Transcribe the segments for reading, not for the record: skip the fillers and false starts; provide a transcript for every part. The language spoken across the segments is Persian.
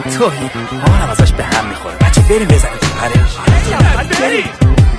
توهی مامانم ازش به هم میخوره. بچه بریم بزنیم تو پرش. بریم.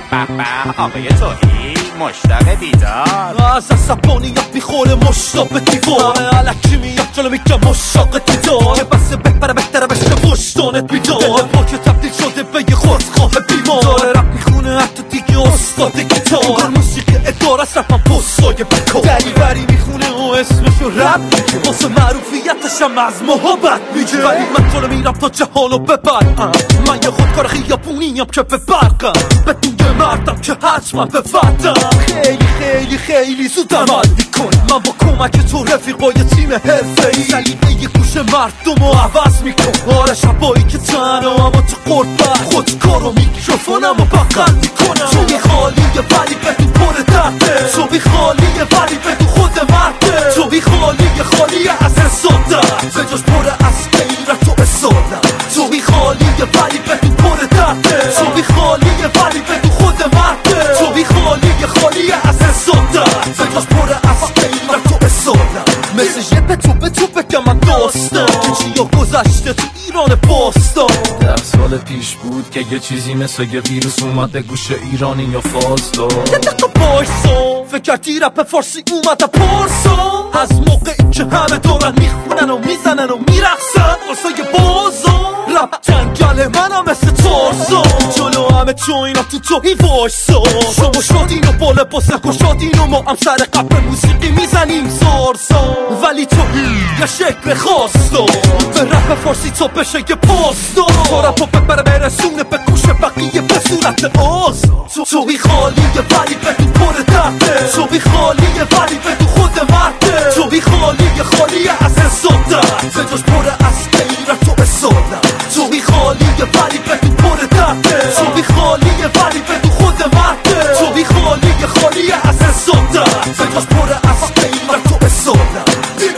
آقای توهی مشتاق دیدار. از عصبانیت میخوره مشتاق به دیوار. علکی میاد جلو میگه مشتاق دیدار. که بسه بهتره بهتره بشه وجدانت بیدار. دل پاک تبدیل شده به یه خودخواه بیمار. داره رپ میخونه حتی دیگه استاد گیتار. موسیقی اداره است رپم پستای بکار. دریوری میخونه و اسمشو رپ میگه. واسه معروفیتش هم از محبت میگه. ولی من تو رو میرم تا جهانو ببرم. من یه خودکار خیابونیم که به برقم. بدون مردم که حتما به وطنم. خیلی خیلی خیلی زود عمل میکنم. من با کمک تو رفیقای تیم حرفه‌ای سلیقه یه گوشه مردمو عوض میکنم. آره شبایی که تنها اما تو قربت خودکار و میکروفونمو بغل میکنم. تو بی خالیه ولی بدون پر درده. تو بی خالیه ولی بدون خود مرده. تو بی خالیه خالیه از حسادت به جز پر از غیرت و اصالت. تو بی خالیه ولی بدون پر درده. تو بی خالیه ولی بدون خود مرده. تو بی خالیه خالیه از حسادت به جز پر از غیرت و اصالت. مثل یه به تو بگم من داستان که چیا گذشته تو ایران باستان. 10 سال پیش بود که یه چیزی مثل یه ویروس اومد به گوش ایرانی یا فارس داد. یه دقیقه بایسا فکر کردی رپ فارسی اومده پارسا. از موقعی که همه دارن میخونن و میزنن و میرقصن واسه بازار رپ جنگل منم مثل تارزان. جلو همه تو اینا تو توهی وایسا. شما شادین و با لباس گشادین و ما هم سر قبل موسیقی میزنیم زارزان. ولی توهی یه شکل خاص دار به رپ فارسی تا بشه یه پاس دار. تا رپو ببره برسونه به گوش بقیه به صورت آزار. توهی خالیه ولی بدون پر درده. توهی خالیه ولی بدون خود مرده. توهی خالیه خالیه از حسادت به جز پر از غیرت و اصالت. توهی خالیه ولی بدون پر درده. توهی خالیه ولی بدون خود مرده. توهی خالیه خالیه از حسادت به جز پر از غیرت و اصالت.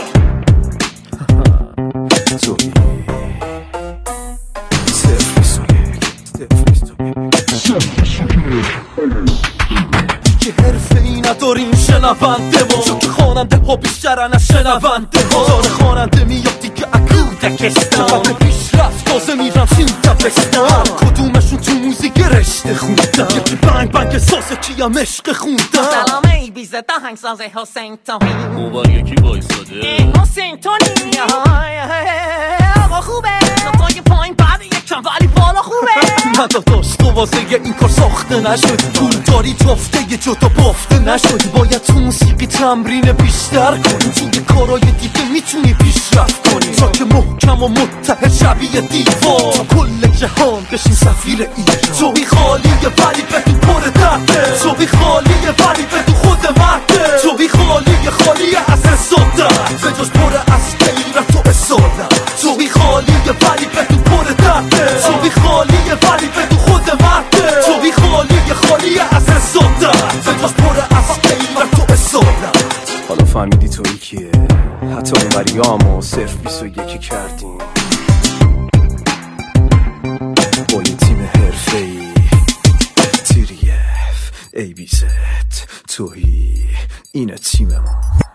توهی صرف 21 که حرفه ای نداریم شنونده ما. چون که خواننده ها بیشترن از شنونده ها. داره خواننده میاد دیگه اکودکستان. وقت پیش رفت تازه میرم چین دبستان. کدومشون تو موزیک رشته خوندن. یکی بنگ بنگ سازه کیم عشق خوندن. سلام ای بیزه دهنگ سازه حسین توهی. موبر یکی بایستاده حسین توهی آقا خوبه نتای پایین بعد یکم ولی بالا خوبه. نداداش تو واسه این کار ساخته نشد. پول داری تافته یه جدا بافته نشد. باید تو موسیقی تمرین بیشتر کنی. توی کارهای دیگه میتونی پیشرفت کنی تا که محکم و متحد شبیه دیوار. تا کل جهان بشین سفیر ایران. تو بی خالیه ولی بدون پر درده. تو بی خالیه ولی بدون خود مرده. تو بی خالیه خالیه از حسادت به جز پر از غیرت و اصالت. تو بی خالیه ولی بدون پر درده. تو بی خالیه ولی بدون خود مرده. تو بی خالیه خالیه از حسادت به جز پر از غیرت و اصالت. حالا فهمیدی تویی کیه؟ حتی اونوریامو صرف 21 کردیم با یه تیم حرفه‌ای. تیریف ای بی زد توهی اینه تیم ما.